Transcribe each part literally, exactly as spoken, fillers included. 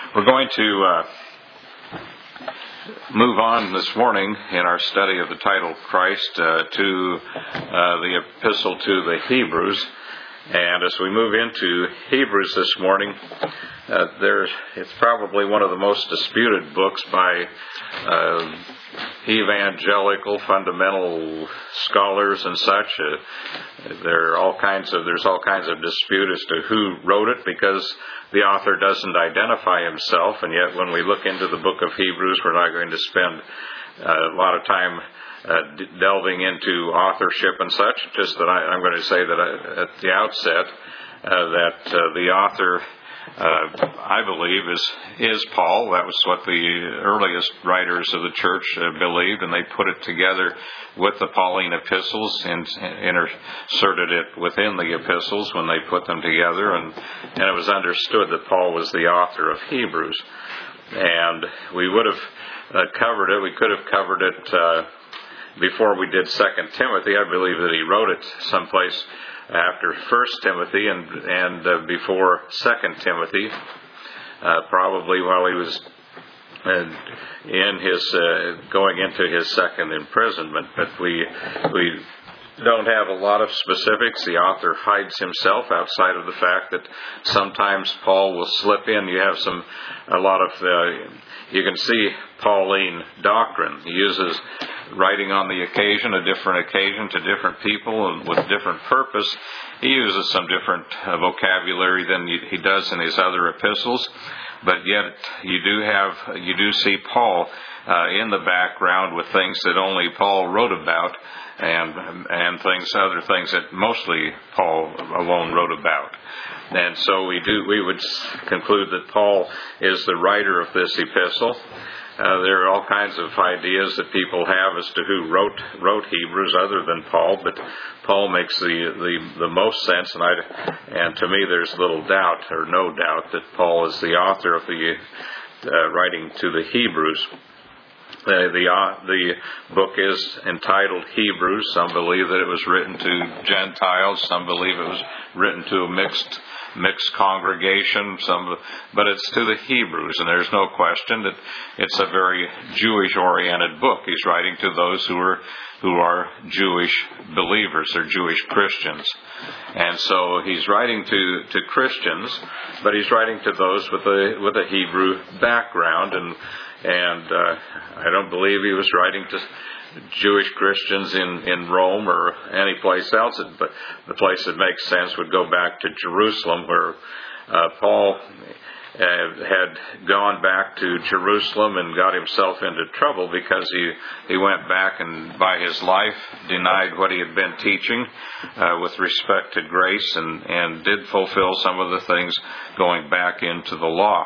We're going to uh, move on this morning in our study of the title Christ uh, to uh, the epistle to the Hebrews. And as we move into Hebrews this morning, uh, there it's probably one of the most disputed books by uh, evangelical fundamental scholars and such. Uh, there are all kinds of there's all kinds of dispute as to who wrote it, because the author doesn't identify himself, and yet when we look into the book of Hebrews, we're not going to spend uh, a lot of time Uh, d- delving into authorship and such. Just that I, I'm going to say that I, at the outset uh, that uh, the author, uh, I believe, is is Paul. That was what the earliest writers of the church uh, believed, and they put it together with the Pauline epistles and inserted it within the epistles when they put them together, and, and it was understood that Paul was the author of Hebrews. And we would have uh, covered it. We could have covered it Uh, Before we did Second Timothy. I believe that he wrote it someplace after First Timothy and and uh, before Second Timothy, uh, probably while he was uh, in his uh, going into his second imprisonment. But we we don't have a lot of specifics. The author hides himself outside of the fact that sometimes Paul will slip in. You have some a lot of uh, you can see Pauline doctrine. He uses writing on the occasion, a different occasion to different people and with different purpose. He uses some different uh, vocabulary than he does in his other epistles, but yet you do have you do see Paul uh, in the background with things that only Paul wrote about, and and things other things that mostly Paul alone wrote about. And so we do we would conclude that Paul is the writer of this epistle. Uh, there are all kinds of ideas that people have as to who wrote wrote Hebrews other than Paul, but Paul makes the, the, the most sense, and I and to me there's little doubt or no doubt that Paul is the author of the uh, writing to the Hebrews. Uh, the uh, the book is entitled Hebrews. Some believe that it was written to Gentiles. Some believe it was written to a mixed mixed congregation. Some, but it's to the Hebrews, and there's no question that it's a very Jewish-oriented book. He's writing to those who are who are Jewish believers or Jewish Christians, and so he's writing to to Christians, but he's writing to those with a with a Hebrew background, and and uh, I don't believe he was writing to Jewish Christians in, in Rome or any place else, but the place that makes sense would go back to Jerusalem, where uh, Paul uh, had gone back to Jerusalem and got himself into trouble because he, he went back and by his life denied what he had been teaching uh, with respect to grace, and, and did fulfill some of the things going back into the law.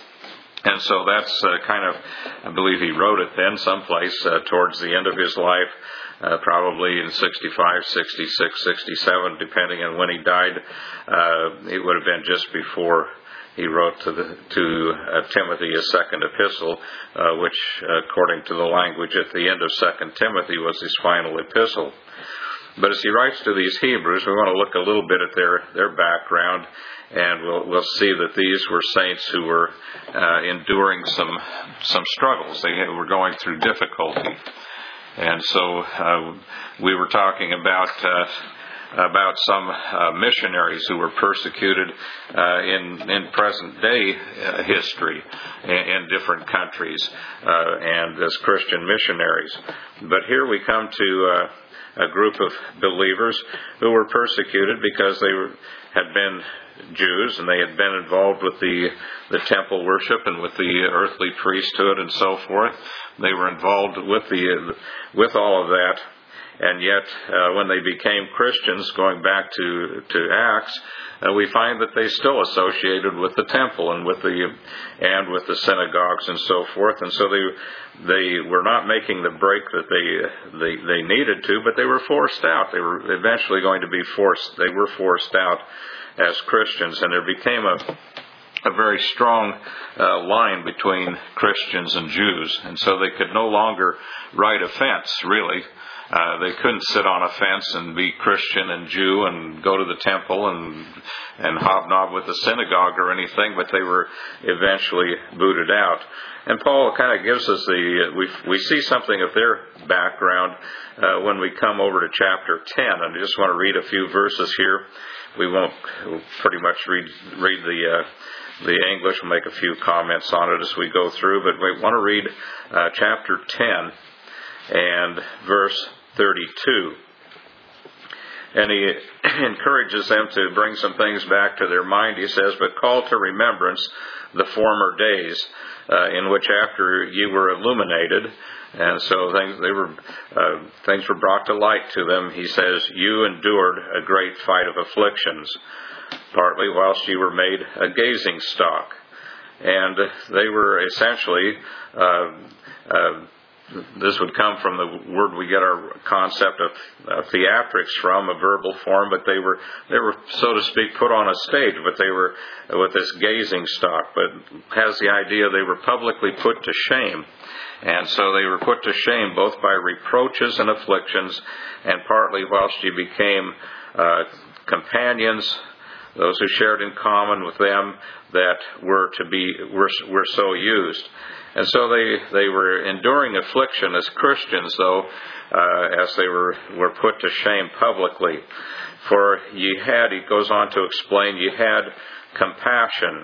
And so that's uh, kind of, I believe he wrote it then someplace uh, towards the end of his life, uh, probably in sixty-five, sixty-six, sixty-seven, depending on when he died. Uh, it would have been just before he wrote to, the, to uh, Timothy his second epistle, uh, which, according to the language at the end of Second Timothy, was his final epistle. But as he writes to these Hebrews, we want to look a little bit at their, their background, and we'll, we'll see that these were saints who were uh, enduring some some struggles. They were going through difficulty. And so uh, we were talking about uh, about some uh, missionaries who were persecuted uh, in, in present day uh, history in, in different countries uh, and as Christian missionaries. But here we come to uh, a group of believers who were persecuted because they were, had been Jews, and they had been involved with the the temple worship and with the earthly priesthood and so forth. They were involved with the with all of that, and yet uh, when they became Christians, going back to to Acts, uh, we find that they still associated with the temple and with the and with the synagogues and so forth. And so they they were not making the break that they they they needed to, but they were forced out. They were eventually going to be forced. They were forced out as Christians, and there became a a very strong uh, line between Christians and Jews, and so they could no longer write offense, really, Uh, they couldn't sit on a fence and be Christian and Jew and go to the temple and and hobnob with the synagogue or anything, but they were eventually booted out. And Paul kind of gives us the, we we see something of their background uh, when we come over to chapter ten. And I just want to read a few verses here. We won't pretty much read read the uh, the English. We'll make a few comments on it as we go through, but we want to read uh, chapter ten and verse thirty-two. And he encourages them to bring some things back to their mind. He says, "But call to remembrance the former days, uh, in which after ye were illuminated," and so things they were uh, things were brought to light to them. He says, "You endured a great fight of afflictions, partly whilst ye were made a gazing stock," and they were essentially. Uh, uh, This would come from the word we get our concept of uh, theatrics from, a verbal form, but they were, they were, so to speak, put on a stage, but they were with this gazing stock, but has the idea they were publicly put to shame. And so they were put to shame both by reproaches and afflictions, and partly whilst you became uh, companions, those who shared in common with them that were to be, were, were so used. And so they, they were enduring affliction as Christians, though, uh, as they were, were put to shame publicly. For ye had, he goes on to explain, ye had compassion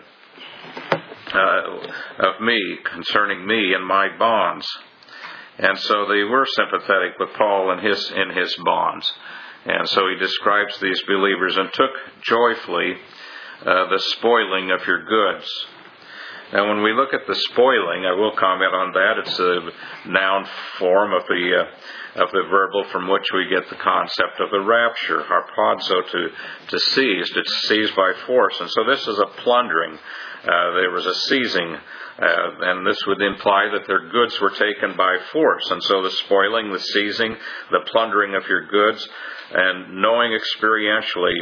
uh, of me, concerning me and my bonds. And so they were sympathetic with Paul and his, in his bonds. And so he describes these believers, "and took joyfully uh, the spoiling of your goods." Now, when we look at the spoiling, I will comment on that. It's a noun form of the uh, of the verbal from which we get the concept of the rapture, harpazo, to to seize, to seize by force. And so this is a plundering. Uh, there was a seizing, uh, and this would imply that their goods were taken by force. And so the spoiling, the seizing, the plundering of your goods, and knowing experientially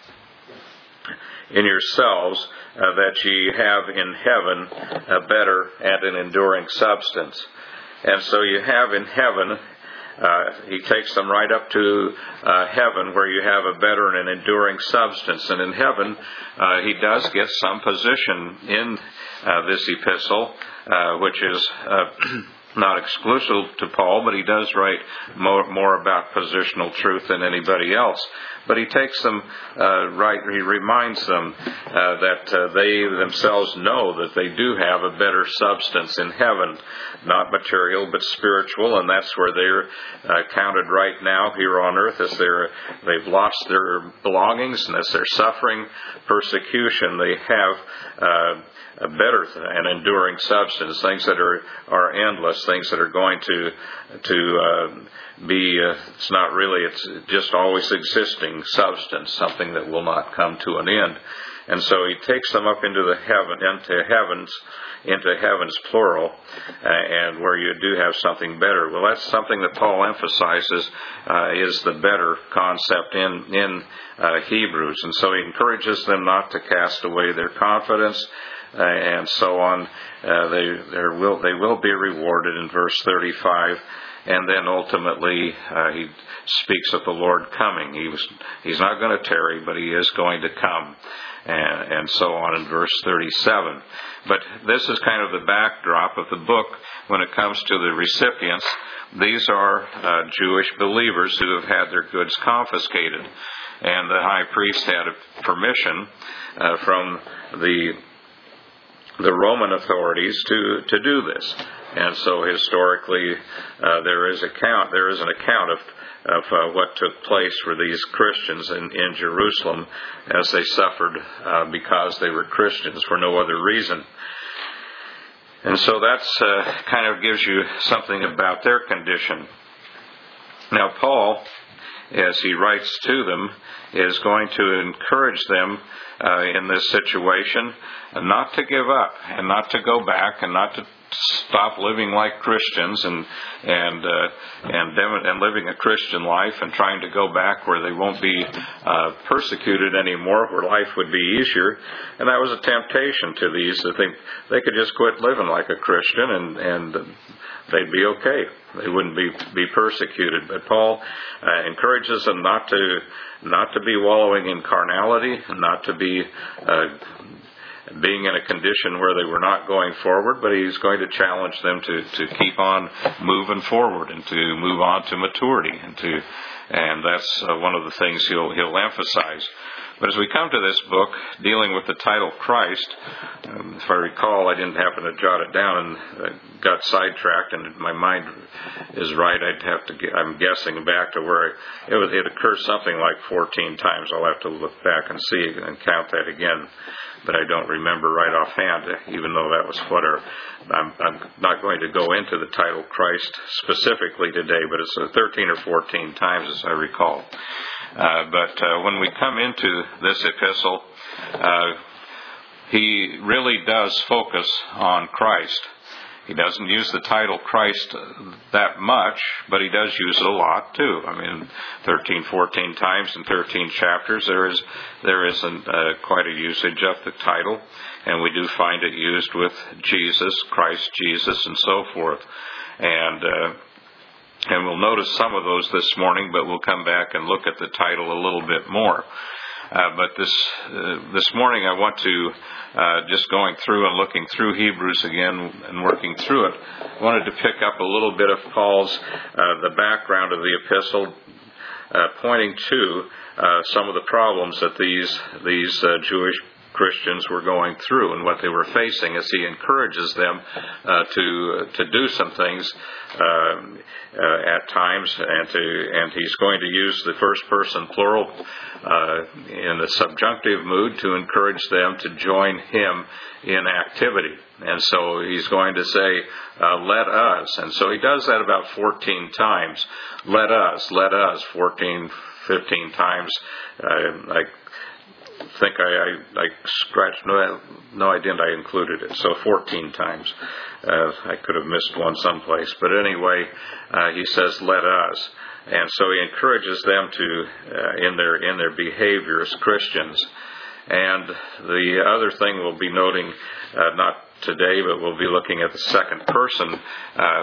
in yourselves uh, that ye have in heaven a better and an enduring substance. And so you have in heaven, uh, he takes them right up to uh, heaven, where you have a better and an enduring substance. And in heaven, uh, he does get some position in uh, this epistle, uh, which is uh, not exclusive to Paul, but he does write more, more about positional truth than anybody else. But he takes them uh, right, he reminds them uh, that uh, they themselves know that they do have a better substance in heaven, not material but spiritual, and that's where they're uh, counted right now here on earth, as they're, they've lost their belongings, and as they're suffering persecution, they have uh, a better and enduring substance, things that are, are endless, things that are going to to uh, be, uh, it's not really, it's just always existing substance, something that will not come to an end. And so he takes them up into the heaven, into heavens, into heavens plural, uh, and where you do have something better. Well, that's something that Paul emphasizes uh, is the better concept in in uh, Hebrews, and so he encourages them not to cast away their confidence. Uh, and so on, uh, they there will they will be rewarded in verse thirty-five, and then ultimately uh, he speaks of the Lord coming. He was he's not going to tarry, but he is going to come, and, and so on in verse thirty-seven. But this is kind of the backdrop of the book when it comes to the recipients. These are uh, Jewish believers who have had their goods confiscated, and the high priest had permission uh, from the the Roman authorities to, to do this. And so historically, uh, there is account, there is an account of, of uh, what took place for these Christians in, in Jerusalem as they suffered uh, because they were Christians for no other reason. And so that's uh, kind of gives you something about their condition. Now, Paul, as he writes to them, is going to encourage them uh, in this situation, not to give up and not to go back and not to stop living like Christians and and uh, and and living a Christian life and trying to go back where they won't be uh, persecuted anymore, where life would be easier. And that was a temptation to these to think they could just quit living like a Christian and and they'd be okay. They wouldn't be be persecuted. But Paul uh, encourages them not to not to be wallowing in carnality, and not to be uh, being in a condition where they were not going forward, but he's going to challenge them to, to keep on moving forward and to move on to maturity, and to, and that's uh, one of the things he'll he'll emphasize. But as we come to this book, dealing with the title Christ, um, if I recall, I didn't happen to jot it down and uh, got sidetracked, and if my mind is right, I'd have to. Get, I'm guessing back to where I, it, was, it occurs something like fourteen times. I'll have to look back and see and count that again. But I don't remember right offhand, even though that was what our, I'm, I'm not going to go into the title Christ specifically today, but it's thirteen or fourteen times as I recall. Uh, but uh, when we come into this epistle, uh, he really does focus on Christ. He doesn't use the title Christ that much, but he does use it a lot too. I mean, thirteen, fourteen times in thirteen chapters, there is there is an, uh, quite a usage of the title, and we do find it used with Jesus, Christ Jesus, and so forth. And uh, and we'll notice some of those this morning, but we'll come back and look at the title a little bit more. Uh, but this uh, this morning I want to, uh, just going through and looking through Hebrews again and working through it, I wanted to pick up a little bit of Paul's, uh, the background of the epistle, uh, pointing to uh, some of the problems that these these uh, Jewish Christians were going through and what they were facing, as he encourages them uh, to uh, to do some things uh, uh, at times, and to and he's going to use the first person plural uh, in the subjunctive mood to encourage them to join him in activity. And so he's going to say, uh, let us. And so he does that about fourteen times. Let us, let us, fourteen, fifteen times. Uh, like I think I, I, I scratched, no, no I didn't, I included it, so fourteen times. Uh, I could have missed one someplace. But anyway, uh, he says, let us. And so he encourages them to, uh, in their in their behavior as Christians. And the other thing we'll be noting, uh, not today, but we'll be looking at the second person uh,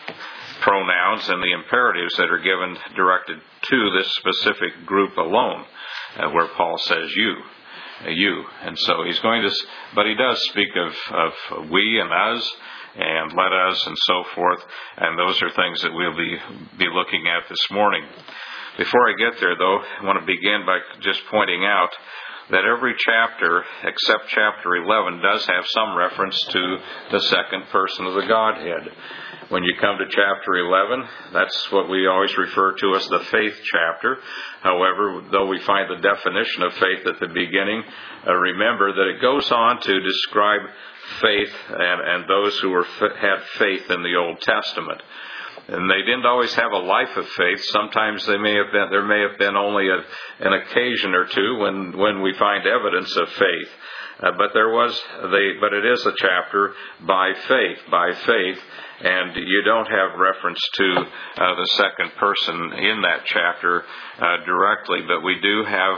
pronouns and the imperatives that are given, directed to this specific group alone. Uh, where Paul says you, uh, you, and so he's going to, but he does speak of, of we and us, and let us, and so forth, and those are things that we'll be be looking at this morning. Before I get there, though, I want to begin by just pointing out that every chapter, except chapter eleven, does have some reference to the second person of the Godhead. When you come to chapter eleven, that's what we always refer to as the faith chapter. However, though we find the definition of faith at the beginning, uh, remember that it goes on to describe faith and, and those who were had faith in the Old Testament. And they didn't always have a life of faith. Sometimes they may have been, there may have been only a, an occasion or two when, when we find evidence of faith. Uh, but there was, they, but it is a chapter by faith, by faith, and you don't have reference to uh, the second person in that chapter uh, directly. But we do have.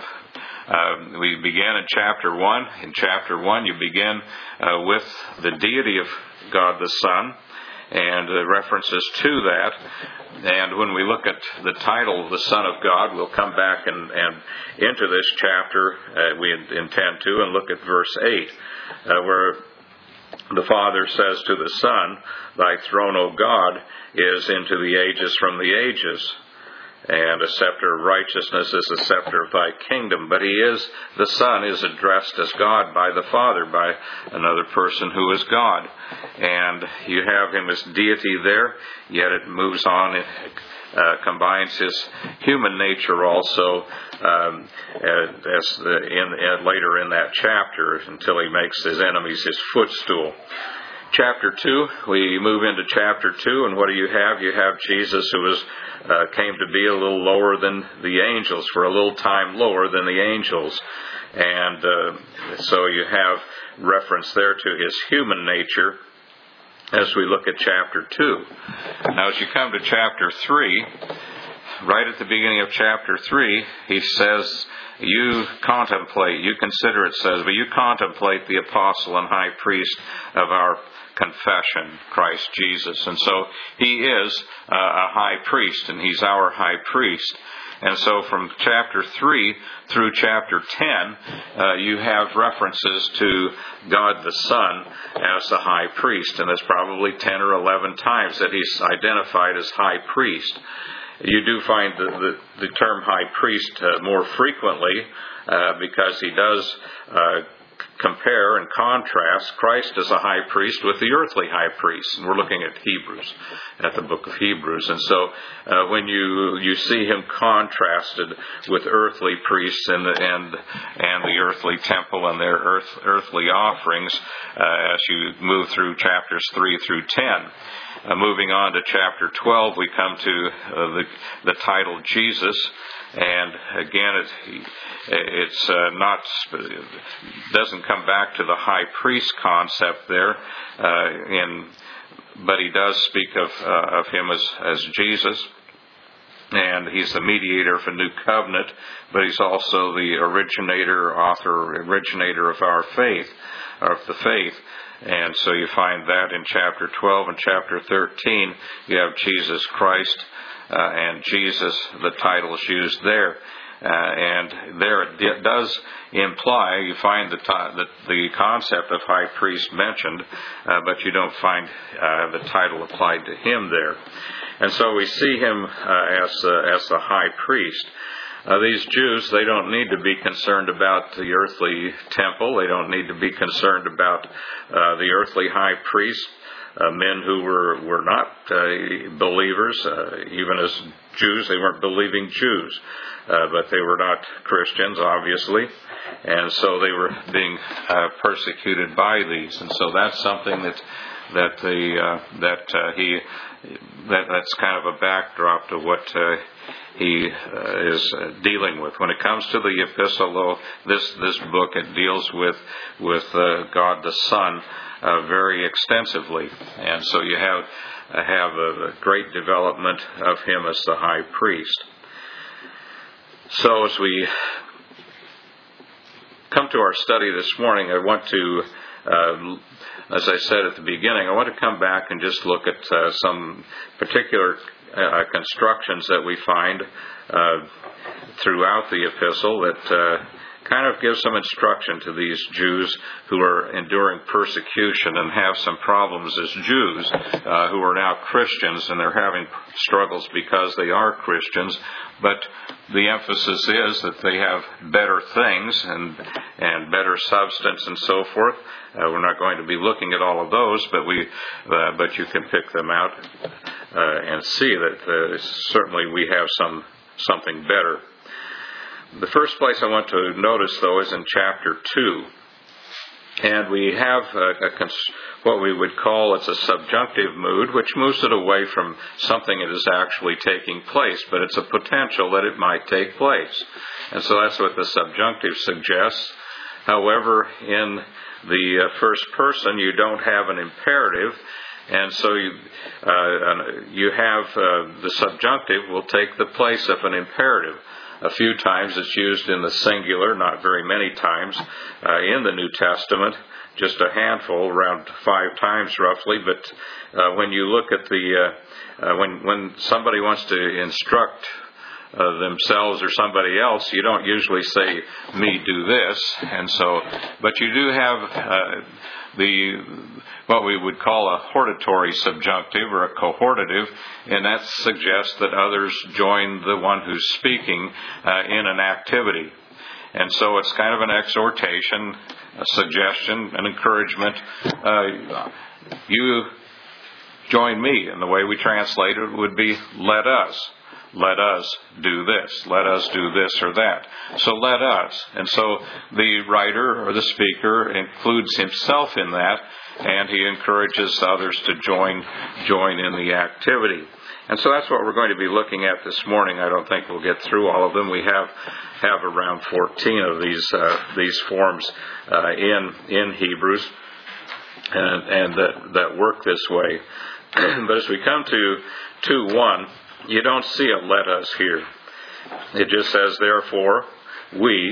Uh, we begin in chapter one. In chapter one, you begin uh, with the deity of God the Son, and the references to that. And when we look at the title, the Son of God, we'll come back and, and into this chapter, uh, we intend to, and look at verse eight, uh, where the Father says to the Son, Thy throne, O God, is into the ages from the ages. And a scepter of righteousness is the scepter of thy kingdom. But he is, the Son is addressed as God by the Father, by another person who is God. And you have him as deity there, yet it moves on, it uh, combines his human nature also um, as the, in, uh, later in that chapter, until he makes his enemies his footstool. Chapter two, we move into chapter two, and what do you have? You have Jesus, who was uh, came to be a little lower than the angels, for a little time lower than the angels. And uh, so you have reference there to his human nature as we look at chapter two. Now as you come to chapter three, right at the beginning of chapter three, he says, you contemplate, you consider, it says, but you contemplate the apostle and high priest of our confession, Christ Jesus. And so he is uh, a high priest, and he's our high priest. And so from chapter three through chapter ten, uh, you have references to God the Son as the high priest. And there's probably ten or eleven times that he's identified as high priest. You do find the, the, the term high priest uh, more frequently uh, because he does uh, compare and contrast Christ as a high priest with the earthly high priest. And we're looking at Hebrews, at the book of Hebrews. And so uh, when you you see him contrasted with earthly priests and the, and, and the earthly temple and their earth, earthly offerings uh, as you move through chapters three through ten. Uh, moving on to chapter twelve, we come to uh, the, the title Jesus. And again, it, it's uh, not, it doesn't come back to the high priest concept there, uh, in, but he does speak of uh, of him as, as Jesus. And he's the mediator of a new covenant, but he's also the originator, author, originator of our faith, of the faith. And so you find that in chapter twelve and chapter thirteen, you have Jesus Christ, uh, and Jesus, the title is used there. Uh, and there it d- does imply, you find the, t- the, the concept of high priest mentioned, uh, but you don't find uh, the title applied to him there. And so we see him uh, as, uh, as the high priest. Uh, these Jews, they don't need to be concerned about the earthly temple. They don't need to be concerned about uh, the earthly high priest, uh, men who were, were not uh, believers. Uh, even as Jews, they weren't believing Jews. Uh, but they were not Christians, obviously. And so they were being uh, persecuted by these. And so that's something that that the uh, that uh, he that that's kind of a backdrop to what uh, he uh, is uh, dealing with. When it comes to the epistle, though, this this book, it deals with with uh, God the Son uh, very extensively, and so you have uh, have a great development of him as the high priest. So as we come to our study this morning, I want to, uh, as I said at the beginning, I want to come back and just look at uh, some particular uh, constructions that we find uh, throughout the epistle that uh, kind of give some instruction to these Jews who are enduring persecution and have some problems as Jews uh, who are now Christians, and they're having struggles because they are Christians. But the emphasis is that they have better things and and better substance and so forth. Uh, we're not going to be looking at all of those, but we uh, but you can pick them out uh, and see that uh, certainly we have some something better. The first place I want to notice, though, is in chapter two. And we have a, a cons- what we would call, it's a subjunctive mood, which moves it away from something that is actually taking place, but it's a potential that it might take place. And so that's what the subjunctive suggests. However, in the uh, first person, you don't have an imperative, and so you, uh, you have uh, the subjunctive will take the place of an imperative. A few times it's used in the singular, not very many times uh, in the New Testament, just a handful, around five times roughly. But uh, when you look at the, uh, uh, when when somebody wants to instruct uh, themselves or somebody else, you don't usually say, me do this. And so, but you do have uh, the what we would call a hortatory subjunctive or a cohortative, and that suggests that others join the one who's speaking uh, in an activity. And so it's kind of an exhortation, a suggestion, an encouragement. Uh, you join me, and the way we translate it would be let us. let us do this, let us do this or that. So let us. And so the writer or the speaker includes himself in that, and he encourages others to join join in the activity. And so that's what we're going to be looking at this morning. I don't think we'll get through all of them. We have have around fourteen of these uh, these forms uh, in in Hebrews, and, and that that work this way. But as we come to two one, you don't see a let us here. It just says, therefore, we.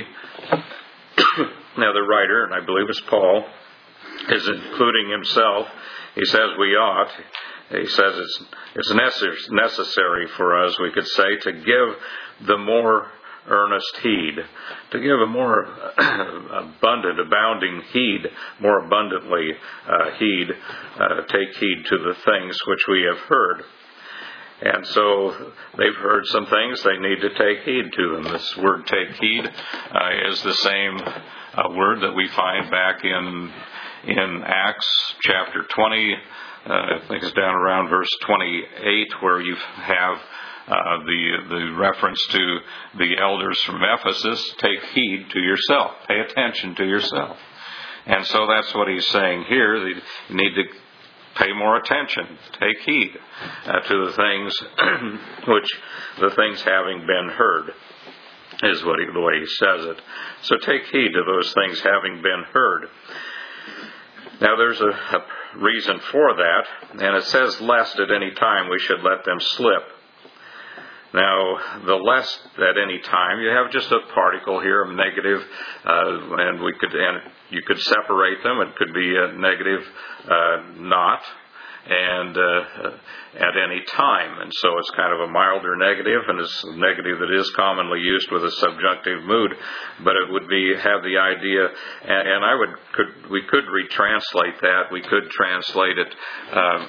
Now the writer, and I believe it's Paul, is including himself. He says we ought. He says it's it's necessary for us, we could say, to give the more earnest heed, to give a more abundant, abounding heed, more abundantly uh, heed, uh, take heed to the things which we have heard. And so they've heard some things, they need to take heed to them. This word take heed uh, is the same uh, word that we find back in in Acts chapter twenty. Uh, I think it's down around verse twenty-eight, where you have uh, the the reference to the elders from Ephesus. Take heed to yourself. Pay attention to yourself. And so that's what he's saying here. You need to pay more attention. Take heed uh, to the things which the things having been heard is what he, the way he says it. So take heed to those things having been heard. Now there's a, a reason for that, and it says, lest at any time we should let them slip. Now, the lest at any time, you have just a particle here, a negative, uh, and we could, and you could separate them. It could be a negative, uh, not, and uh, at any time. And so it's kind of a milder negative, and it's a negative that is commonly used with a subjunctive mood, but it would be have the idea, and, and I would could we could retranslate that. We could translate it, um,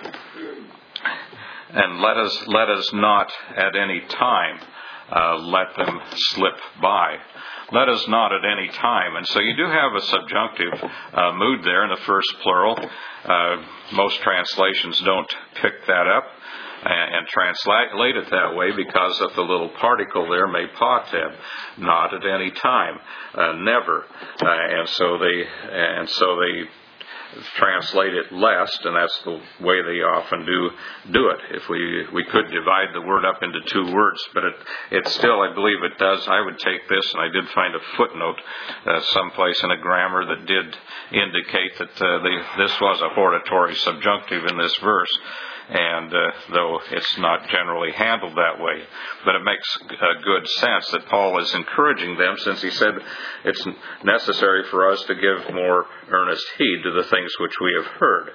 and let us let us not at any time uh, let them slip by. Let us not at any time. And so you do have a subjunctive uh, mood there in the first plural. Uh, most translations don't pick that up and, and translate it that way because of the little particle there, me patem, not at any time, uh, never. Uh, and so they and so they translate it lest, and that's the way they often do do it. If we we could divide the word up into two words, but it it still, I believe it does. I would take this, and I did find a footnote uh, someplace in a grammar that did indicate that uh, they, this was a hortatory subjunctive in this verse. And uh, though it's not generally handled that way, but it makes uh, good sense that Paul is encouraging them, since he said it's necessary for us to give more earnest heed to the things which we have heard.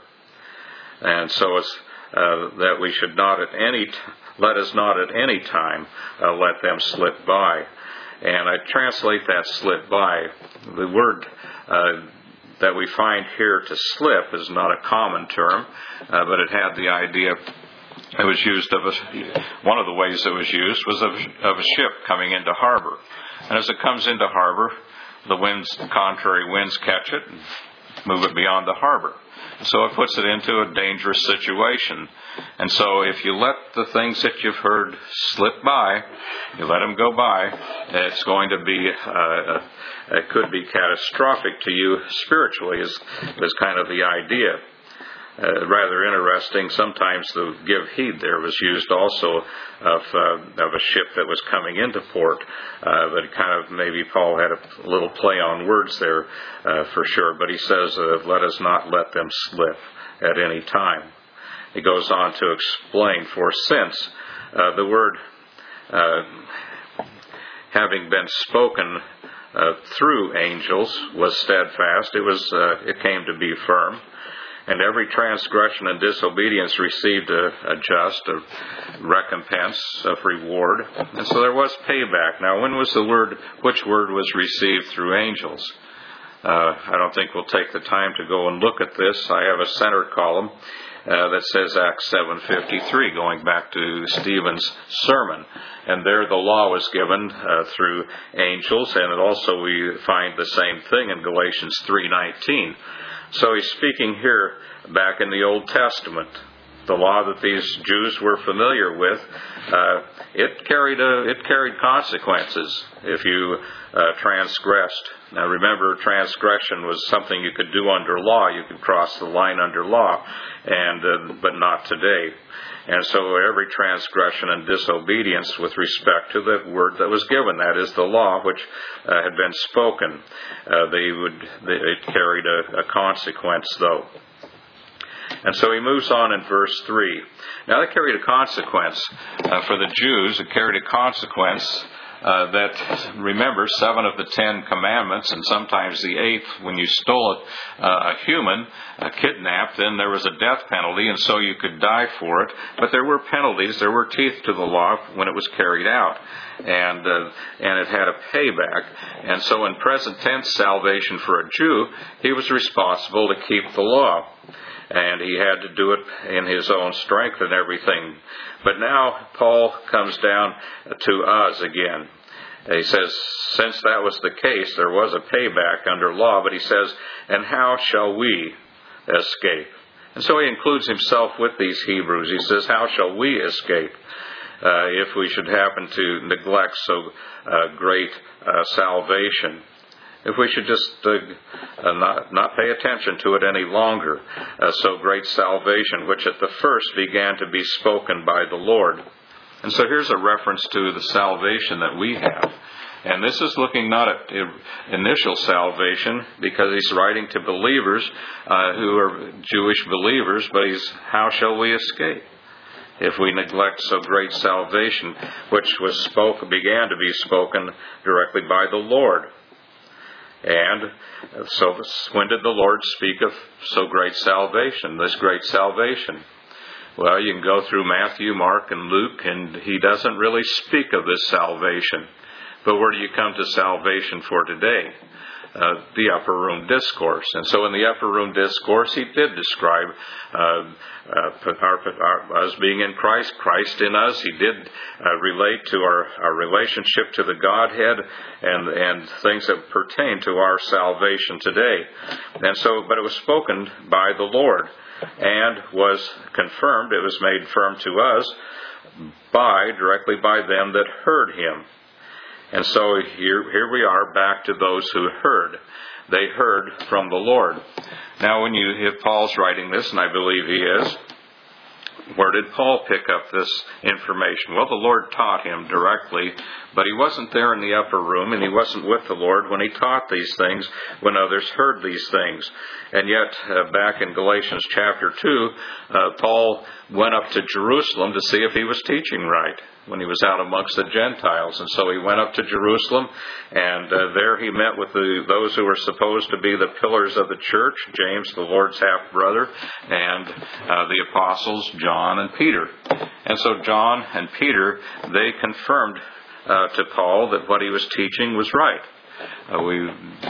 And so it's uh, that we should not at any t- let us not at any time uh, let them slip by. And I translate that slip by. The word Uh, that we find here to slip is not a common term, uh, but it had the idea, it was used of a, one of the ways it was used was of, of a ship coming into harbor. And as it comes into harbor, the winds, the contrary winds catch it and move it beyond the harbor. So it puts it into a dangerous situation. And so if you let the things that you've heard slip by, you let them go by, it's going to be, uh, it could be catastrophic to you spiritually, is, is kind of the idea. Uh, rather interesting. Sometimes the give heed there was used also of uh, of a ship that was coming into port, uh, but kind of maybe Paul had a little play on words there uh, for sure. But he says, uh, "Let us not let them slip at any time." He goes on to explain, for since uh, the word uh, having been spoken uh, through angels was steadfast, it was uh, it came to be firm. And every transgression and disobedience received a, a just, a recompense, of reward. And so there was payback. Now, when was the word, which word was received through angels? Uh, I don't think we'll take the time to go and look at this. I have a center column uh, that says Acts seven fifty-three, going back to Stephen's sermon. And there the law was given uh, through angels, and it also we find the same thing in Galatians three nineteen. So he's speaking here back in the Old Testament. the law that these Jews were familiar with, uh, it carried a, it carried consequences if you uh, transgressed. Now remember, transgression was something you could do under law. You could cross the line under law, and uh, but not today. And so every transgression and disobedience with respect to the word that was given, that is the law which uh, had been spoken, uh, they would they, it carried a, a consequence though. And so he moves on in verse three. Now that carried a consequence uh, for the Jews. It carried a consequence uh, that, remember, seven of the ten commandments, and sometimes the eighth, when you stole a, uh, a human, uh, kidnapped, then there was a death penalty, and so you could die for it. But there were penalties, there were teeth to the law when it was carried out. And uh, and it had a payback. And so in present tense salvation for a Jew, he was responsible to keep the law. And he had to do it in his own strength and everything. But now Paul comes down to us again. He says, since that was the case, there was a payback under law, but he says, and how shall we escape? And so he includes himself with these Hebrews. He says, how shall we escape uh, if we should happen to neglect so uh, great uh, salvation? If we should just uh, uh, not, not pay attention to it any longer, uh, so great salvation, which at the first began to be spoken by the Lord. And so here's a reference to the salvation that we have. And this is looking not at initial salvation, because he's writing to believers uh, who are Jewish believers, but he's, how shall we escape if we neglect so great salvation, which was spoke, began to be spoken directly by the Lord? And so when did the Lord speak of so great salvation, this great salvation? Well, you can go through Matthew, Mark, and Luke, and he doesn't really speak of this salvation. But where do you come to salvation for today? Uh, the upper room discourse. And so in the upper room discourse, he did describe uh, uh, our, our, us being in Christ, Christ in us. He did uh, relate to our, our relationship to the Godhead and, and things that pertain to our salvation today. And so, but it was spoken by the Lord and was confirmed, it was made firm to us by, directly by them that heard him. And so here, here we are back to those who heard. They heard from the Lord. Now, when you, if Paul's writing this, and I believe he is, where did Paul pick up this information? Well, the Lord taught him directly, but he wasn't there in the upper room, and he wasn't with the Lord when he taught these things, when others heard these things. And yet, uh, back in Galatians chapter two, uh, Paul went up to Jerusalem to see if he was teaching right, when he was out amongst the Gentiles. And so he went up to Jerusalem, and uh, there he met with the, those who were supposed to be the pillars of the church, James, the Lord's half-brother, and uh, the apostles, John and Peter. And so John and Peter, they confirmed uh, to Paul that what he was teaching was right. Uh, we...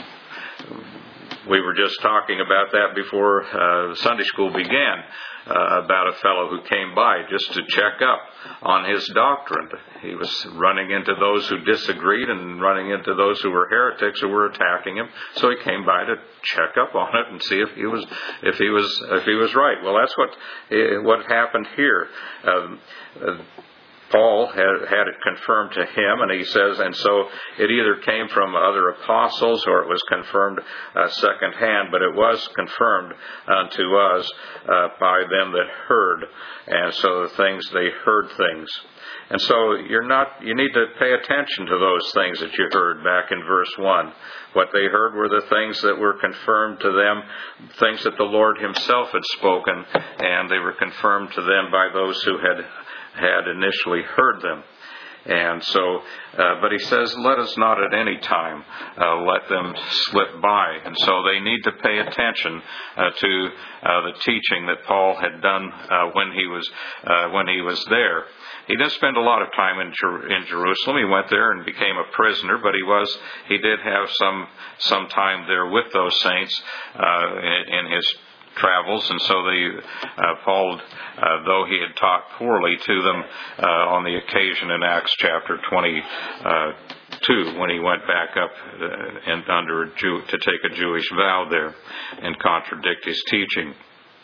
We were just talking about that before uh, Sunday school began, uh, about a fellow who came by just to check up on his doctrine. He was running into those who disagreed and running into those who were heretics who were attacking him. So he came by to check up on it and see if he was if he was if he was right. Well, that's what what happened here. Um, uh, Paul had, had it confirmed to him, and he says, and so it either came from other apostles or it was confirmed uh, secondhand, but it was confirmed unto us uh, by them that heard. And so the things, they heard things. And so you're not, you need to pay attention to those things that you heard back in verse one. What they heard were the things that were confirmed to them, things that the Lord himself had spoken, and they were confirmed to them by those who had had initially heard them. And so, uh, but he says, let us not at any time uh, let them slip by. And so they need to pay attention uh, to uh, the teaching that Paul had done uh, when he was uh, when he was there. He didn't spend a lot of time in, Jer- in Jerusalem. He went there and became a prisoner, but he was he did have some some time there with those saints uh, in, in his travels, and so the uh, Paul, uh, though he had taught poorly to them uh, on the occasion in Acts chapter twenty-two, when he went back up uh, and under a Jew to take a Jewish vow there and contradict his teaching.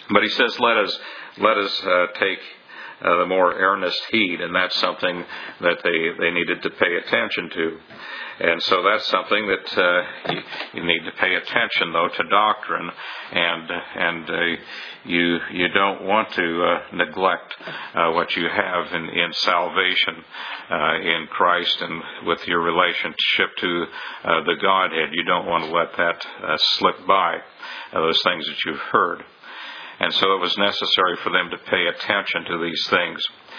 But he says, let us, let us uh, take uh, the more earnest heed, and that's something that they, they needed to pay attention to. And so that's something that uh, you, you need to pay attention, though, to doctrine, and and uh, you you don't want to uh, neglect uh, what you have in, in salvation uh, in Christ and with your relationship to uh, the Godhead. You don't want to let that uh, slip by, uh, those things that you've heard. And so it was necessary for them to pay attention to these things.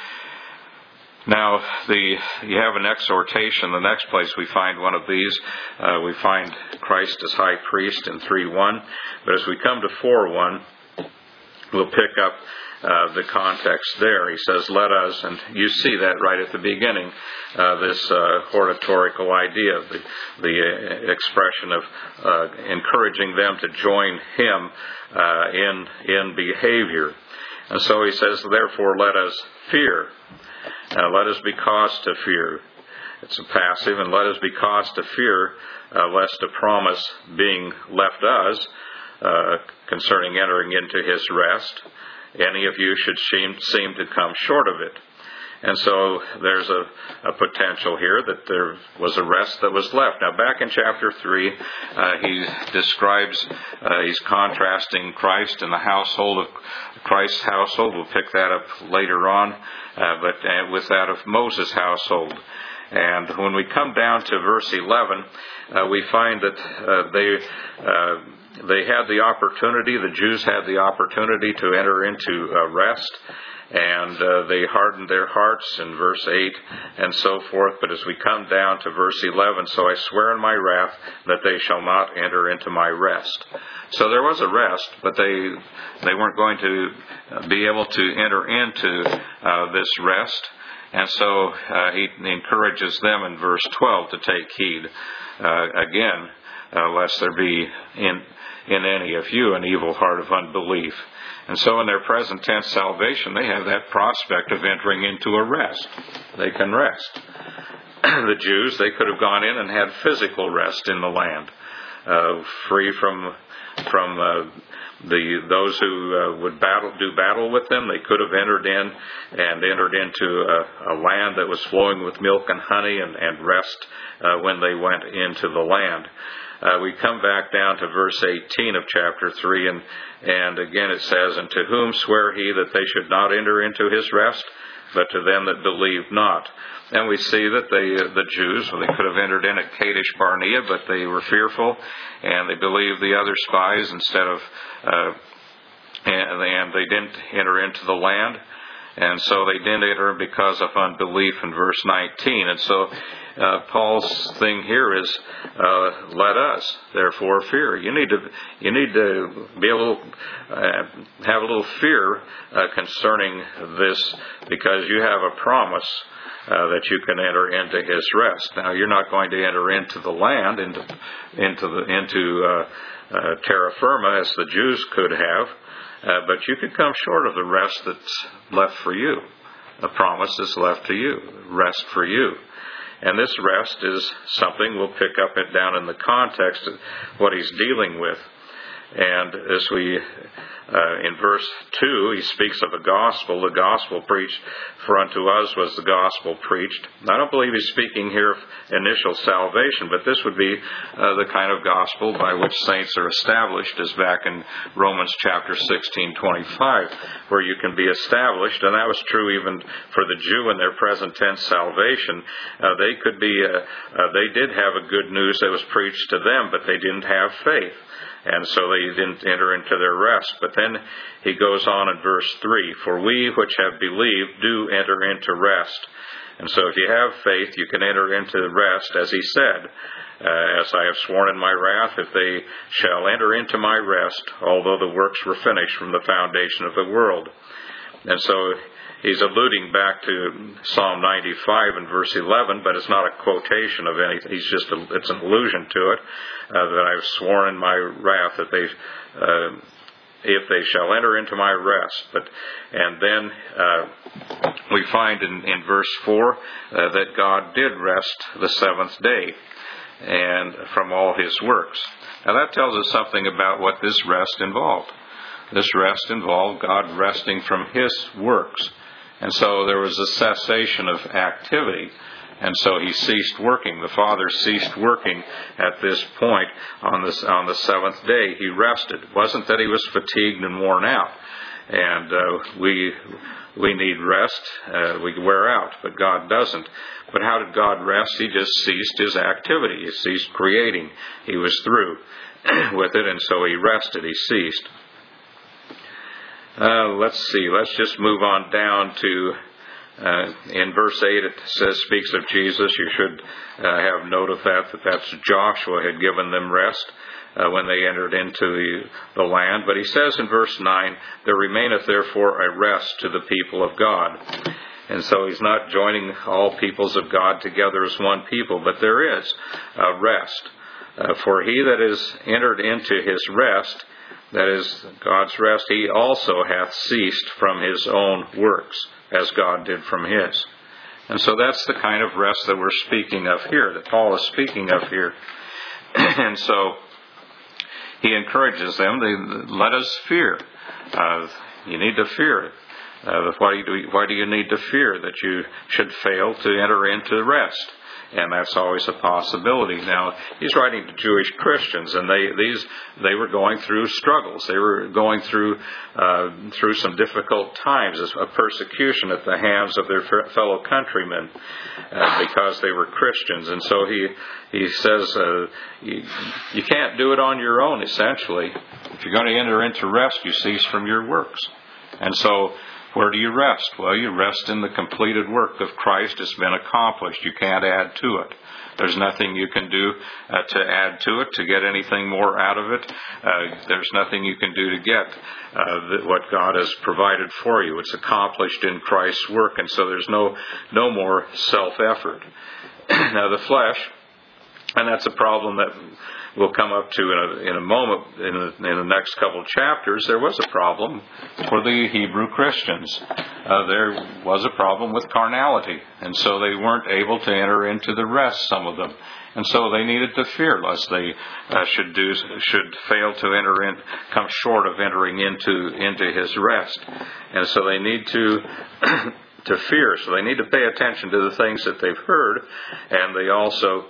Now, the you have an exhortation. The next place we find one of these, uh, we find Christ as high priest in three one. But as we come to four one, we'll pick up uh, the context there. He says, let us, and you see that right at the beginning, uh, this uh, oratorical idea, the, the uh, expression of uh, encouraging them to join him uh, in, in behavior. And so he says, therefore, let us fear. Uh, let us be cause to fear. It's a passive, and let us be cause to fear, uh, lest a promise being left us uh, concerning entering into his rest, any of you should seem, seem to come short of it. And so there's a, a potential here that there was a rest that was left. Now, back in chapter three, uh, he describes, uh, he's contrasting Christ and the household of Christ's household. We'll pick that up later on, uh, but uh, with that of Moses' household. And when we come down to verse eleven, uh, we find that uh, they uh, they had the opportunity, the Jews had the opportunity to enter into uh, rest. And uh, they hardened their hearts in verse eight and so forth. But as we come down to verse eleven, so I swear in my wrath that they shall not enter into my rest. So there was a rest, but they they weren't going to be able to enter into uh, this rest. And so uh, he encourages them in verse twelve to take heed uh, again, uh, lest there be in in any of you an evil heart of unbelief. And so in their present tense salvation, they have that prospect of entering into a rest. They can rest. The Jews, they could have gone in and had physical rest in the land, uh, free from from uh, the those who uh, would battle do battle with them. They could have entered in and entered into a, a land that was flowing with milk and honey and, and rest uh, when they went into the land. Uh, we come back down to verse eighteen of chapter three, and, and again it says, and to whom sware he that they should not enter into his rest, but to them that believe not. And we see that they, the Jews, well, they could have entered in at Kadesh Barnea, but they were fearful, and they believed the other spies instead of, uh, and, and they didn't enter into the land. And so they didn't enter because of unbelief in verse nineteen. And so uh, Paul's thing here is, uh, let us therefore fear. You need to you need to be a little uh, have a little fear uh, concerning this, because you have a promise uh, that you can enter into His rest. Now you're not going to enter into the land, into into the into uh, uh, terra firma as the Jews could have. Uh, but you could come short of the rest that's left for you. A promise is left to you. Rest for you. And this rest is something we'll pick up it down in the context of what he's dealing with. And as we, uh, in verse two, he speaks of the gospel. The gospel preached for unto us was the gospel preached. I don't believe he's speaking here of initial salvation, but this would be uh, the kind of gospel by which saints are established, as back in Romans chapter sixteen twenty-five, where you can be established. And that was true even for the Jew in their present tense salvation. Uh, they could be, uh, uh, they did have a good news that was preached to them, but they didn't have faith. And so they didn't enter into their rest. But then he goes on in verse three, for we which have believed do enter into rest. And so if you have faith, you can enter into rest, as he said, uh, as I have sworn in my wrath, if they shall enter into my rest, although the works were finished from the foundation of the world. And so he's alluding back to Psalm ninety-five and verse eleven, but it's not a quotation of anything. He's just a, it's an allusion to it, uh, that I've sworn in my wrath that they, uh, if they shall enter into my rest. But and then uh, we find in, in verse four uh, that God did rest the seventh day and from all His works. Now that tells us something about what this rest involved. this rest involved God resting from His works. And so there was a cessation of activity. And so He ceased working. The Father ceased working at this point. On this, on the seventh day, He rested. It wasn't that He was fatigued and worn out. And uh, we we need rest. Uh, we wear out, but God doesn't. But how did God rest? He just ceased His activity. He ceased creating. He was through with it, and so He rested. He ceased. Uh, let's see. Let's just move on down to... Uh, in verse eight, it says, speaks of Jesus. You should uh, have note of that, that that's Joshua had given them rest uh, when they entered into the, the land. But he says in verse nine, there remaineth therefore a rest to the people of God. And so he's not joining all peoples of God together as one people, but there is a rest. Uh, for he that is entered into his rest, that is God's rest, he also hath ceased from his own works, as God did from His. And so that's the kind of rest that we're speaking of here, that Paul is speaking of here. And so he encourages them, they, let us fear. Uh, you need to fear. Uh, why, do you, why do you need to fear that you should fail to enter into rest? And that's always a possibility. Now, he's writing to Jewish Christians, and they these they were going through struggles. They were going through uh, through some difficult times, as a persecution at the hands of their fellow countrymen uh, because they were Christians. And so he he says uh, you, you can't do it on your own. Essentially, if you're going to enter into rest, you cease from your works. And so, where do you rest? Well, you rest in the completed work of Christ. It's been accomplished. You can't add to it. There's nothing you can do uh, to add to it, to get anything more out of it. Uh, there's nothing you can do to get uh, what God has provided for you. It's accomplished in Christ's work, and so there's no no more self-effort. Now, the flesh, and that's a problem that we'll come up to in a, in a moment, in, a, in the next couple of chapters. There was a problem for the Hebrew Christians. Uh, there was a problem with carnality, and so they weren't able to enter into the rest, some of them. And so they needed to fear lest they uh, should do should fail to enter in, come short of entering into into His rest. And so they need to to fear. So they need to pay attention to the things that they've heard, and they also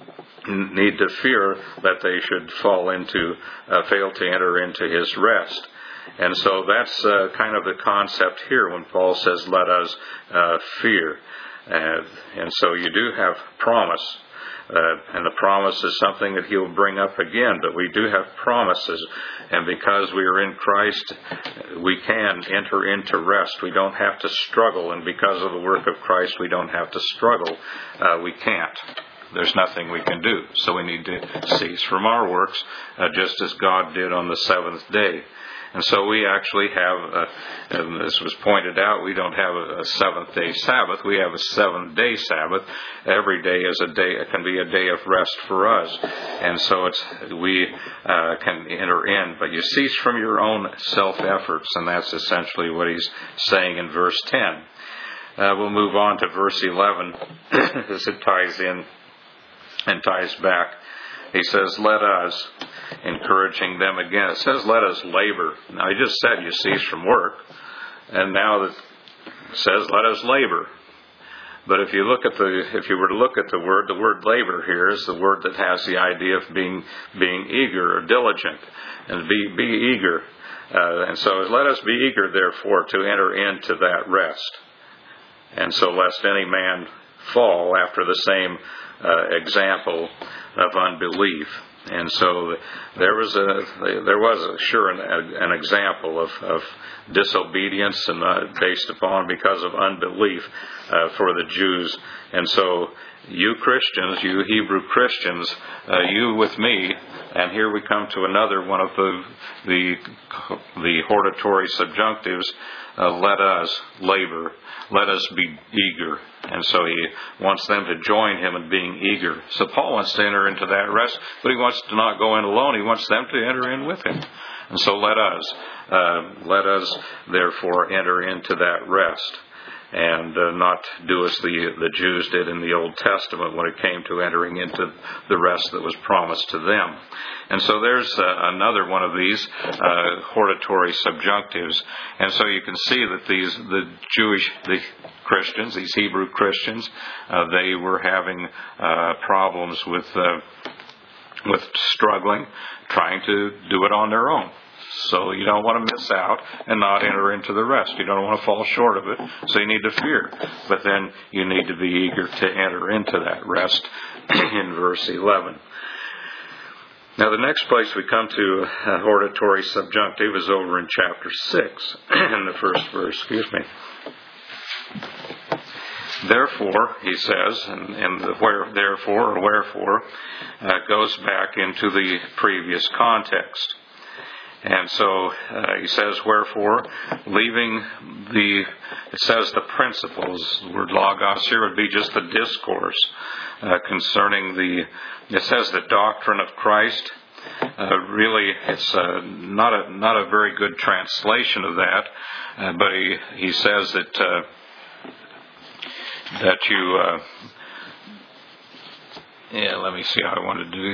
need to fear that they should fall into, uh, fail to enter into His rest. And so that's uh, kind of the concept here when Paul says, let us uh, fear. Uh, and so you do have promise. Uh, and the promise is something that He'll bring up again, but we do have promises. And because we are in Christ, we can enter into rest. We don't have to struggle. And because of the work of Christ, we don't have to struggle. Uh, we can't. There's nothing we can do. So we need to cease from our works, uh, just as God did on the seventh day. And so we actually have, uh, and this was pointed out, we don't have a, a seventh-day Sabbath. We have a seventh-day Sabbath. Every day is a day, it can be a day of rest for us. And so it's we uh, can enter in. But you cease from your own self-efforts, and that's essentially what he's saying in verse ten. Uh, we'll move on to verse eleven as it ties in and ties back. He says, let us, encouraging them again. It says, let us labor. Now, he just said you cease from work. And now it says, let us labor. But if you look at the, if you were to look at the word, the word labor here is the word that has the idea of being, being eager or diligent. And be, be eager. Uh, and so let us be eager, therefore, to enter into that rest. And so lest any man fall after the same uh, example of unbelief. And so there was a there was a, sure an, an example of, of disobedience and uh, based upon because of unbelief uh, for the Jews. And so you Christians, you Hebrew Christians, uh, you with me, and here we come to another one of the the, the hortatory subjunctives. Uh, let us labor. Let us be eager. And so he wants them to join him in being eager. So Paul wants to enter into that rest, but he wants to not go in alone. He wants them to enter in with him. And so let us, uh, let us therefore enter into that rest. and uh, not do as the, the Jews did in the Old Testament when it came to entering into the rest that was promised to them. And so there's uh, another one of these uh, hortatory subjunctives. And so you can see that these, the Jewish, the Christians, these Hebrew Christians, uh, they were having uh, problems with, uh, with struggling, trying to do it on their own. So you don't want to miss out and not enter into the rest. You don't want to fall short of it, so you need to fear. But then you need to be eager to enter into that rest in verse eleven. Now the next place we come to a hortatory subjunctive is over in chapter six, in the first verse, excuse me. Therefore, he says, and, and the where, therefore or wherefore uh, goes back into the previous context. And so uh, he says, wherefore, leaving the, it says the principles, the word logos here would be just the discourse uh, concerning the, it says the doctrine of Christ. Uh, really, it's uh, not a not a very good translation of that, uh, but he, he says that uh, that you, uh, yeah, let me see how I want to do.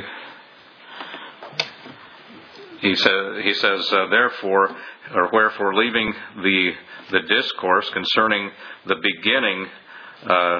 He says, he says, uh, therefore, or wherefore, leaving the the discourse concerning the beginning, uh,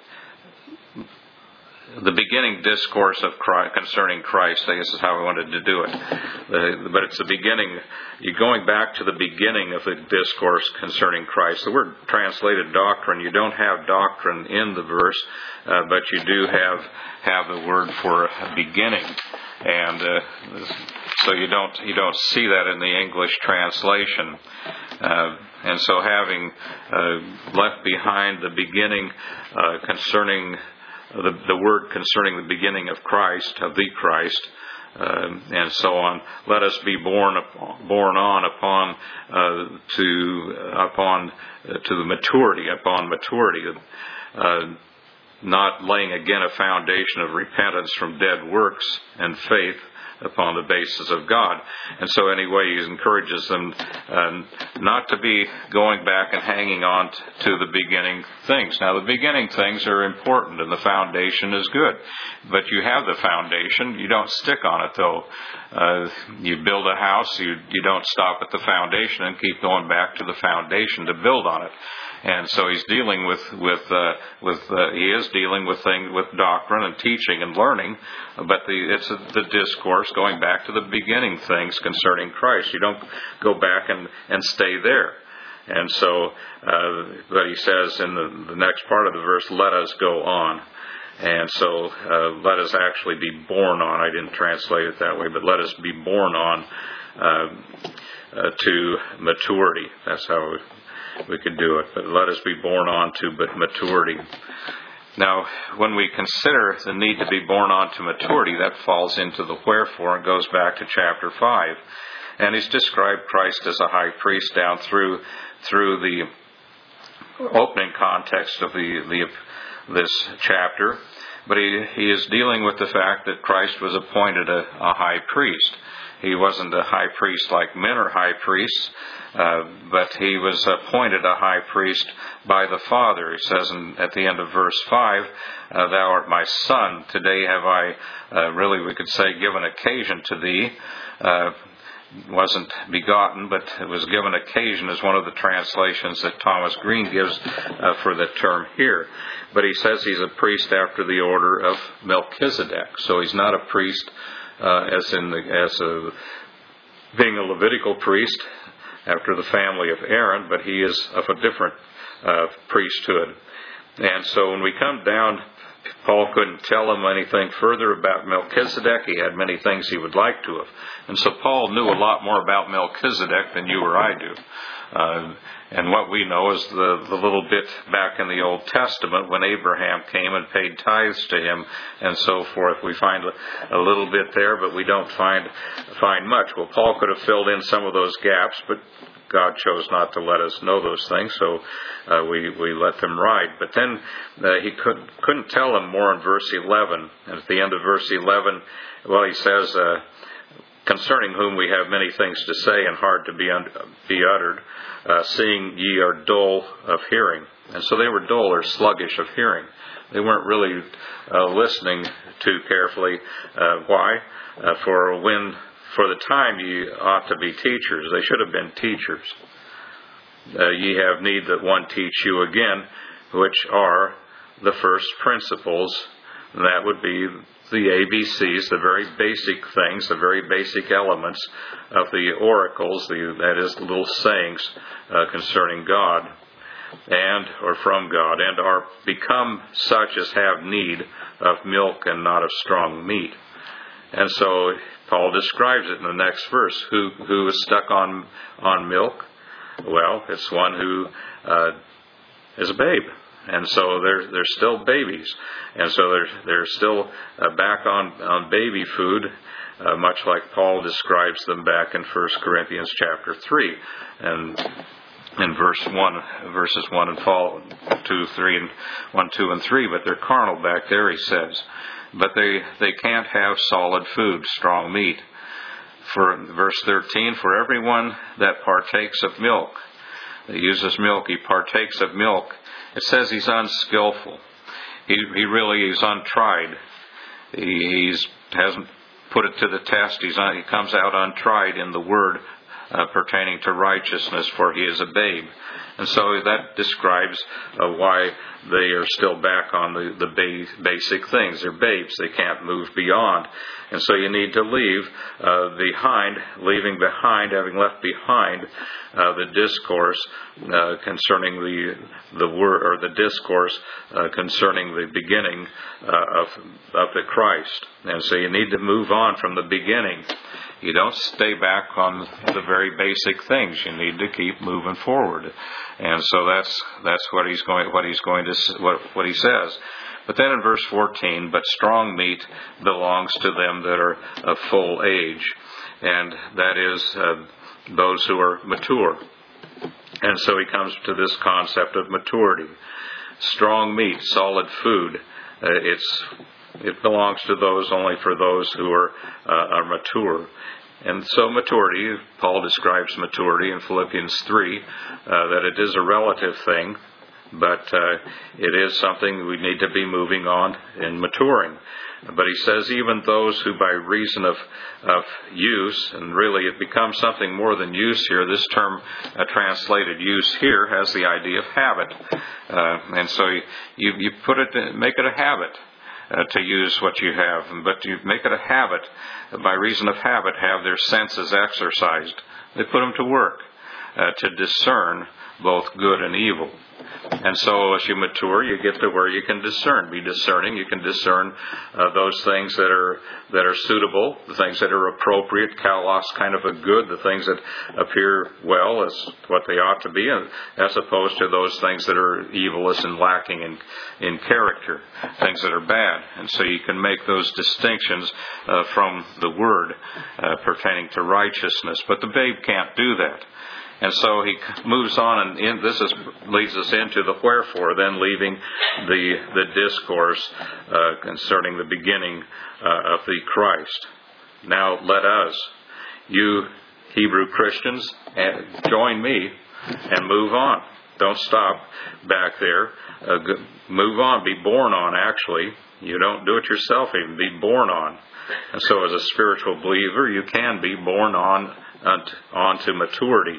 the beginning discourse of Christ, concerning Christ. I guess is how I wanted to do it. Uh, but it's the beginning. You're going back to the beginning of the discourse concerning Christ. The word translated doctrine. You don't have doctrine in the verse, uh, but you do have have the word for beginning. And uh, so you don't you don't see that in the English translation. Uh, and so having uh, left behind the beginning uh, concerning the, the word concerning the beginning of Christ, of the Christ, uh, and so on, let us be born born on upon uh, to upon uh, to the maturity upon maturity. Uh, not laying again a foundation of repentance from dead works and faith upon the basis of God. And so anyway, he encourages them uh, not to be going back and hanging on t- to the beginning things. Now, the beginning things are important, and the foundation is good. But you have the foundation. You don't stick on it, though. Uh, you build a house, you, you don't stop at the foundation and keep going back to the foundation to build on it. And so he's dealing with with uh, with uh, he is dealing with things with doctrine and teaching and learning, but the it's a, the discourse going back to the beginning things concerning Christ. You don't go back and, and stay there. And so, uh, but he says in the, the next part of the verse, "Let us go on." And so, uh, let us actually be born on. I didn't translate it that way, but let us be born on uh, uh, to maturity. That's how we could do it. But let us be born on to but maturity. Now, when we consider the need to be born on to maturity, that falls into the wherefore and goes back to chapter five. And he's described Christ as a high priest down through through the opening context of the, the this chapter. But he, he is dealing with the fact that Christ was appointed a, a high priest. He wasn't a high priest like men are high priests, uh, but he was appointed a high priest by the Father. He says in, at the end of verse five, uh, "Thou art my son, today have I," uh, really we could say, "given occasion to thee." Uh, wasn't begotten, but it was given occasion as one of the translations that Thomas Green gives uh, for the term here. But he says he's a priest after the order of Melchizedek. So he's not a priest uh, as in the, as a, being a Levitical priest after the family of Aaron, but he is of a different uh, priesthood. And so when we come down, Paul couldn't tell him anything further about Melchizedek. He had many things he would like to have. And so Paul knew a lot more about Melchizedek than you or I do. Uh, and what we know is the, the little bit back in the Old Testament when Abraham came and paid tithes to him and so forth. We find a, a little bit there, but we don't find find much. Well, Paul could have filled in some of those gaps, but God chose not to let us know those things, so uh, we, we let them ride. But then uh, he could, couldn't tell them more in verse eleven. And at the end of verse eleven, well, he says, uh, concerning whom we have many things to say and hard to be, un- be uttered, uh, seeing ye are dull of hearing. And so they were dull or sluggish of hearing. They weren't really uh, listening too carefully. Uh, why? Uh, for when, for the time ye ought to be teachers. They should have been teachers. Uh, ye have need that one teach you again, which are the first principles. And that would be the A B Cs, the very basic things, the very basic elements of the oracles, the, that is, the little sayings uh, concerning God, and or from God, and are become such as have need of milk and not of strong meat. And so Paul describes it in the next verse. Who who is stuck on on milk? Well, it's one who uh, is a babe. And so they're they're still babies, and so they're they're still uh, back on on baby food, uh, much like Paul describes them back in First Corinthians chapter three, and in verse one, verses one and fall, two, three, and one, two, and three. But they're carnal back there, he says. But they they can't have solid food, strong meat. For verse thirteen, for everyone that partakes of milk, that uses milk, he partakes of milk. It says he's unskillful. He he really is untried. He he's, hasn't put it to the test. He's un, he comes out untried in the word uh, pertaining to righteousness, for he is a babe. And so that describes uh, why they are still back on the, the ba- basic things. They're babes. They can't move beyond. And so you need to leave uh, behind, leaving behind, having left behind uh, the discourse uh, concerning the the word, or the discourse uh, concerning the beginning uh, of of the Christ. And so you need to move on from the beginning. You don't stay back on the very basic things. You need to keep moving forward, and so that's that's what he's going what he's going to what what he says. But then in verse fourteen, but strong meat belongs to them that are of full age, and that is uh, those who are mature. And so he comes to this concept of maturity. Strong meat, solid food. Uh, it's It belongs to those only for those who are uh, are mature. And so maturity, Paul describes maturity in Philippians three, uh, that it is a relative thing, but uh, it is something we need to be moving on and maturing. But he says even those who by reason of, of use, and really it becomes something more than use here, this term uh, translated use here has the idea of habit. Uh, and so you, you put it, make it a habit. Uh, to use what you have, but you make it a habit, by reason of habit, have their senses exercised. They put them to work uh, to discern both good and evil. And so as you mature, you get to where you can discern. Be discerning. You can discern uh, those things that are that are suitable, the things that are appropriate, kalos, kind of a good, the things that appear well as what they ought to be, as opposed to those things that are evilous and lacking in, in character, things that are bad. And so you can make those distinctions uh, from the Word uh, pertaining to righteousness. But the babe can't do that. And so he moves on, and in, this is, leads us into the wherefore, then leaving the the discourse uh, concerning the beginning uh, of the Christ. Now let us, you Hebrew Christians, join me and move on. Don't stop back there. Uh, move on. Be born on, actually. You don't do it yourself, even. Be born on. And so as a spiritual believer, you can be born on, on to maturity.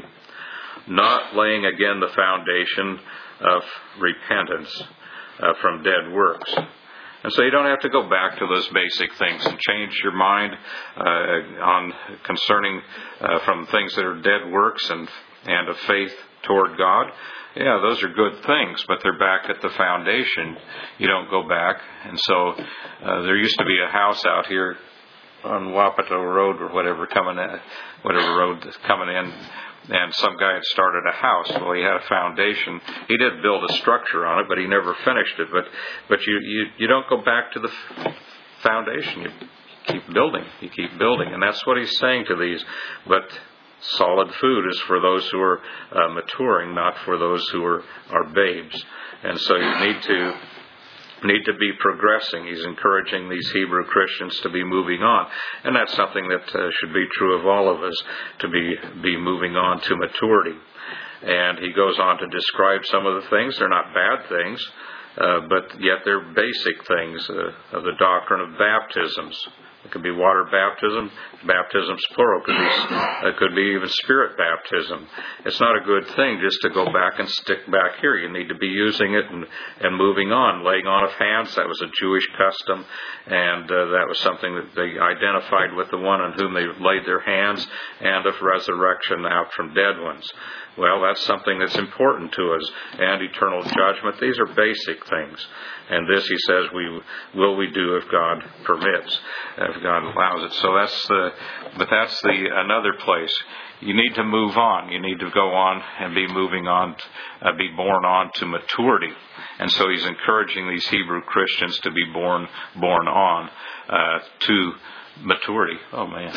Not laying again the foundation of repentance uh, from dead works. And so you don't have to go back to those basic things and change your mind uh, on concerning uh, from things that are dead works and, and of faith toward God. Yeah, those are good things, but they're back at the foundation. You don't go back. And so uh, there used to be a house out here on Wapato Road or whatever coming in, whatever road that's coming in. And some guy had started a house. Well, he had a foundation. He did build a structure on it, but he never finished it. But but you, you, you don't go back to the foundation. You keep building. You keep building. And that's what he's saying to these. But solid food is for those who are uh, maturing, not for those who are, are babes. And so you need to need to be progressing. He's encouraging these Hebrew Christians to be moving on. And that's something that uh, should be true of all of us, to be, be moving on to maturity. And he goes on to describe some of the things. They're not bad things, uh, but yet they're basic things uh, of the doctrine of baptisms. It could be water baptism, baptisms plural. It could be, it could be even spirit baptism. It's not a good thing just to go back and stick back here. You need to be using it and, and moving on. Laying on of hands, that was a Jewish custom, and uh, that was something that they identified with the one on whom they laid their hands, and of resurrection out from dead ones. Well, that's something that's important to us. And eternal judgment. These are basic things. And this, he says, we will we do if God permits, if God allows it. So that's the, but that's the another place. You need to move on. You need to go on and be moving on, uh, be born on to maturity. And so he's encouraging these Hebrew Christians to be born, born on uh, to maturity. Oh man.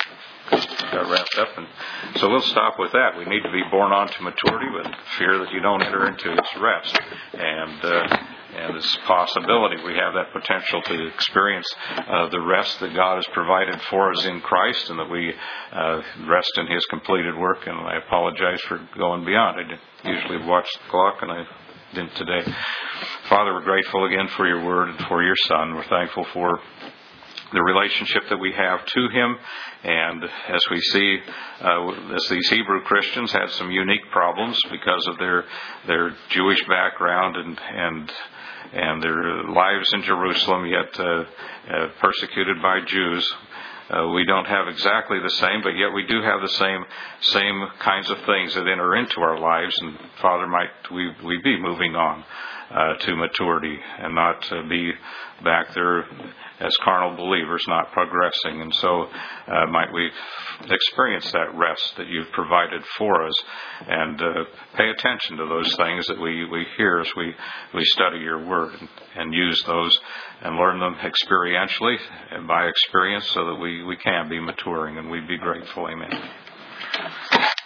Got wrapped up, and so we'll stop with that. We need to be born on to maturity, but fear that you don't enter into its rest, and uh, and this possibility we have that potential to experience uh, the rest that God has provided for us in Christ, and that we uh, rest in His completed work. And I apologize for going beyond. I usually watch the clock, and I didn't today. Father, we're grateful again for Your Word and for Your Son. We're thankful for the relationship that we have to Him, and as we see, uh, as these Hebrew Christians had some unique problems because of their their Jewish background and and and their lives in Jerusalem, yet uh, uh, persecuted by Jews. Uh, we don't have exactly the same, but yet we do have the same same kinds of things that enter into our lives. And Father, might we we be moving on uh, to maturity and not uh, be back there as carnal believers, not progressing. And so uh, might we experience that rest that You've provided for us, and uh, pay attention to those things that we, we hear as we, we study Your Word, and, and use those and learn them experientially and by experience, so that we, we can be maturing, and we'd be grateful. Amen.